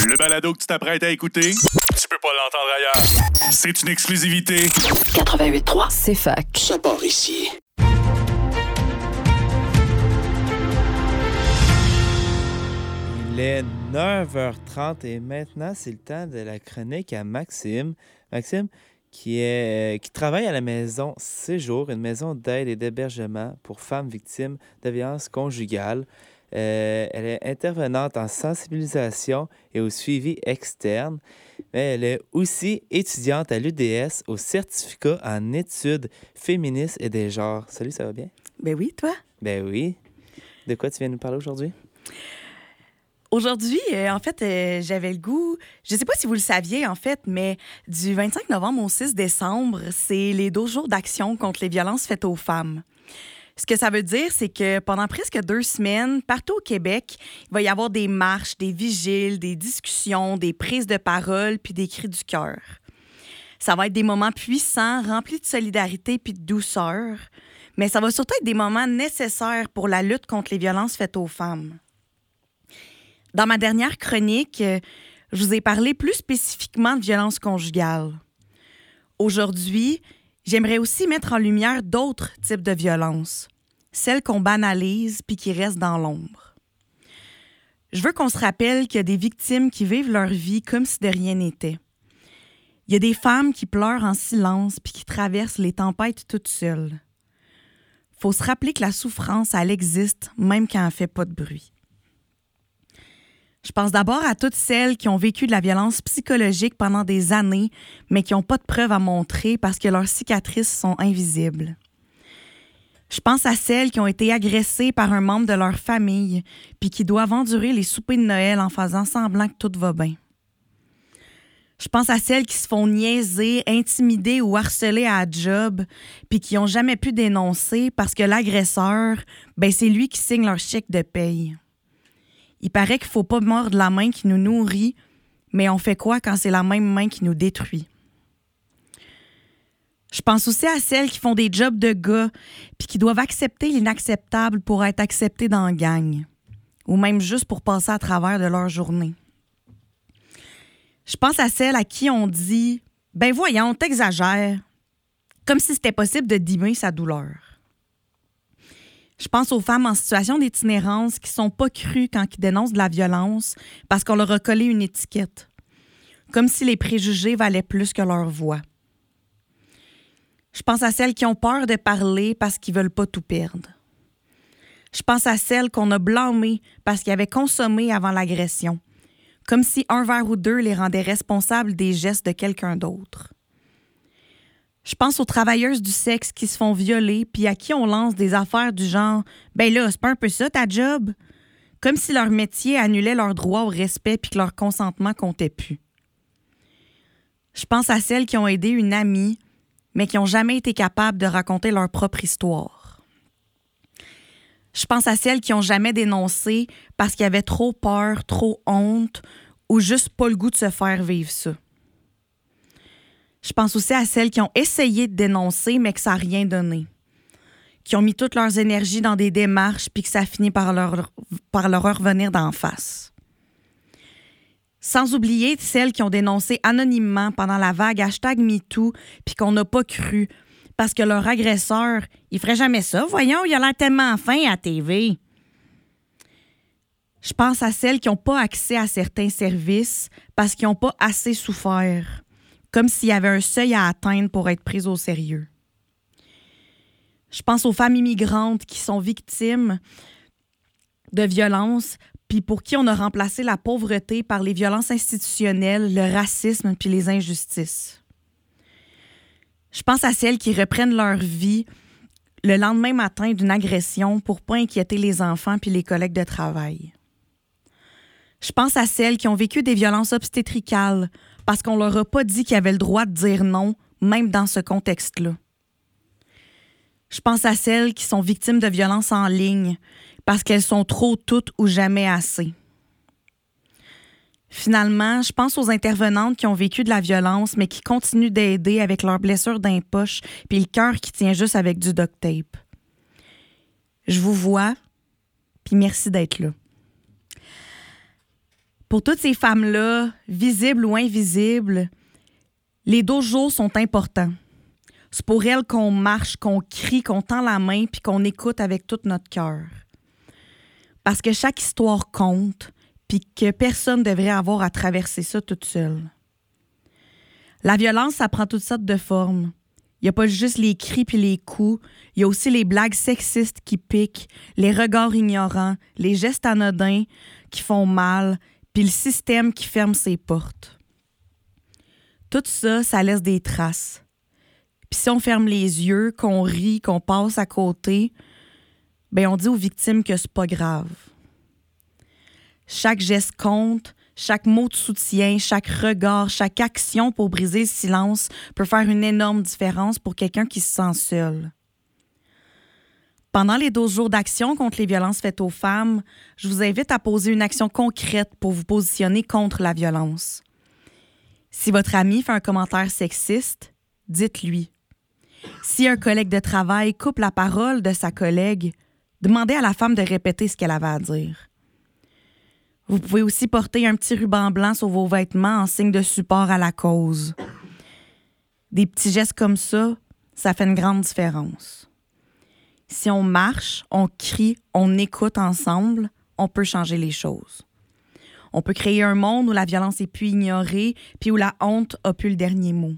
Le balado que tu t'apprêtes à écouter, tu peux pas l'entendre ailleurs. C'est une exclusivité. 88.3, c'est fac. ça part ici. Il est 9h30 et maintenant, c'est le temps de la chronique à Maxime. Maxime, qui travaille à la maison Séjour, une maison d'aide et d'hébergement pour femmes victimes de violences conjugales. Elle est intervenante en sensibilisation et au suivi externe, mais elle est aussi étudiante à l'UDS au certificat en études féministes et des genres. Salut, ça va bien? Ben oui, toi? Ben oui. De quoi tu viens nous parler aujourd'hui? Aujourd'hui, en fait, j'avais le goût, je ne sais pas si vous le saviez, en fait, mais du 25 novembre au 6 décembre, c'est les 12 jours d'action contre les violences faites aux femmes. Ce que ça veut dire, c'est que pendant presque 2 semaines, partout au Québec, il va y avoir des marches, des vigiles, des discussions, des prises de parole puis des cris du cœur. Ça va être des moments puissants, remplis de solidarité puis de douceur, mais ça va surtout être des moments nécessaires pour la lutte contre les violences faites aux femmes. Dans ma dernière chronique, je vous ai parlé plus spécifiquement de violences conjugales. Aujourd'hui, j'aimerais aussi mettre en lumière d'autres types de violences, celles qu'on banalise puis qui restent dans l'ombre. Je veux qu'on se rappelle qu'il y a des victimes qui vivent leur vie comme si de rien n'était. Il y a des femmes qui pleurent en silence puis qui traversent les tempêtes toutes seules. Faut se rappeler que la souffrance, elle existe même quand elle ne fait pas de bruit. Je pense d'abord à toutes celles qui ont vécu de la violence psychologique pendant des années, mais qui n'ont pas de preuves à montrer parce que leurs cicatrices sont invisibles. Je pense à celles qui ont été agressées par un membre de leur famille, puis qui doivent endurer les soupers de Noël en faisant semblant que tout va bien. Je pense à celles qui se font niaiser, intimider ou harceler à la job, puis qui n'ont jamais pu dénoncer parce que l'agresseur, c'est lui qui signe leur chèque de paye. Il paraît qu'il ne faut pas mordre la main qui nous nourrit, mais on fait quoi quand c'est la même main qui nous détruit? Je pense aussi à celles qui font des jobs de gars puis qui doivent accepter l'inacceptable pour être acceptées dans la gang, ou même juste pour passer à travers de leur journée. Je pense à celles à qui on dit « Ben voyons, t'exagères », comme si c'était possible de dimmer sa douleur. Je pense aux femmes en situation d'itinérance qui sont pas crues quand ils dénoncent de la violence parce qu'on leur a collé une étiquette, comme si les préjugés valaient plus que leur voix. Je pense à celles qui ont peur de parler parce qu'ils veulent pas tout perdre. Je pense à celles qu'on a blâmées parce qu'ils avaient consommé avant l'agression, comme si un verre ou deux les rendait responsables des gestes de quelqu'un d'autre. Je pense aux travailleuses du sexe qui se font violer puis à qui on lance des affaires du genre « Ben là, c'est pas un peu ça ta job? » Comme si leur métier annulait leur droit au respect puis que leur consentement comptait plus. Je pense à celles qui ont aidé une amie, mais qui n'ont jamais été capables de raconter leur propre histoire. Je pense à celles qui n'ont jamais dénoncé parce qu'ils avaient trop peur, trop honte ou juste pas le goût de se faire vivre ça. Je pense aussi à celles qui ont essayé de dénoncer, mais que ça n'a rien donné. Qui ont mis toutes leurs énergies dans des démarches puis que ça finit par leur revenir d'en face. Sans oublier celles qui ont dénoncé anonymement pendant la vague #MeToo puis qu'on n'a pas cru parce que leur agresseur, il ferait jamais ça. Voyons, il a l'air tellement fin à la TV. Je pense à celles qui n'ont pas accès à certains services parce qu'ils n'ont pas assez souffert. Comme s'il y avait un seuil à atteindre pour être prises au sérieux. Je pense aux femmes immigrantes qui sont victimes de violences, puis pour qui on a remplacé la pauvreté par les violences institutionnelles, le racisme puis les injustices. Je pense à celles qui reprennent leur vie le lendemain matin d'une agression pour pas inquiéter les enfants puis les collègues de travail. Je pense à celles qui ont vécu des violences obstétricales parce qu'on leur a pas dit qu'ils avaient le droit de dire non, même dans ce contexte-là. Je pense à celles qui sont victimes de violences en ligne parce qu'elles sont trop toutes ou jamais assez. Finalement, je pense aux intervenantes qui ont vécu de la violence mais qui continuent d'aider avec leurs blessures d'un poche puis le cœur qui tient juste avec du duct tape. Je vous vois, puis merci d'être là. Pour toutes ces femmes-là, visibles ou invisibles, les dojos sont importants. C'est pour elles qu'on marche, qu'on crie, qu'on tend la main puis qu'on écoute avec tout notre cœur. Parce que chaque histoire compte puis que personne ne devrait avoir à traverser ça toute seule. La violence, ça prend toutes sortes de formes. Il n'y a pas juste les cris puis les coups. Il y a aussi les blagues sexistes qui piquent, les regards ignorants, les gestes anodins qui font mal, puis le système qui ferme ses portes. Tout ça, ça laisse des traces. Puis si on ferme les yeux, qu'on rit, qu'on passe à côté, ben on dit aux victimes que c'est pas grave. Chaque geste compte, chaque mot de soutien, chaque regard, chaque action pour briser le silence peut faire une énorme différence pour quelqu'un qui se sent seul. Pendant les 12 jours d'action contre les violences faites aux femmes, je vous invite à poser une action concrète pour vous positionner contre la violence. Si votre ami fait un commentaire sexiste, dites-lui. Si un collègue de travail coupe la parole de sa collègue, demandez à la femme de répéter ce qu'elle avait à dire. Vous pouvez aussi porter un petit ruban blanc sur vos vêtements en signe de support à la cause. Des petits gestes comme ça fait une grande différence. Si on marche, on crie, on écoute ensemble, on peut changer les choses. On peut créer un monde où la violence est plus ignorée puis où la honte a plus le dernier mot.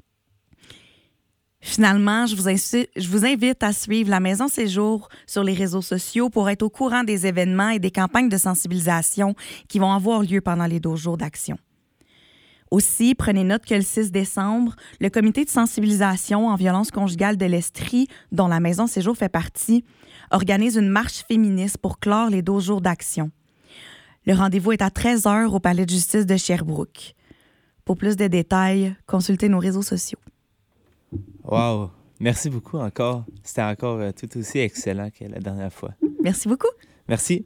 Finalement, je vous invite à suivre la Maison Séjour sur les réseaux sociaux pour être au courant des événements et des campagnes de sensibilisation qui vont avoir lieu pendant les 12 jours d'action. Aussi, prenez note que le 6 décembre, le comité de sensibilisation en violence conjugale de l'Estrie, dont la Maison Séjour fait partie, organise une marche féministe pour clore les 12 jours d'action. Le rendez-vous est à 13h au Palais de justice de Sherbrooke. Pour plus de détails, consultez nos réseaux sociaux. Wow! Merci beaucoup encore. C'était encore tout aussi excellent que la dernière fois. Merci beaucoup. Merci.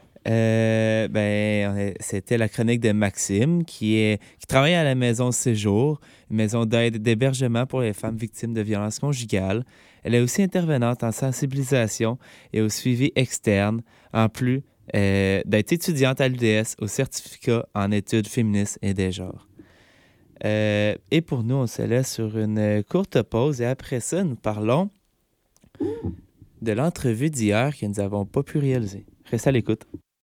C'était la chronique de Maxime qui travaille à la Maison Séjour, une maison d'aide et d'hébergement pour les femmes victimes de violences conjugales. Elle est aussi intervenante en sensibilisation et au suivi externe, en plus d'être étudiante à l'UDS au certificat en études féministes et des genres. Et pour nous, on se laisse sur une courte pause et après ça, nous parlons de l'entrevue d'hier que nous n'avons pas pu réaliser. Restez à l'écoute.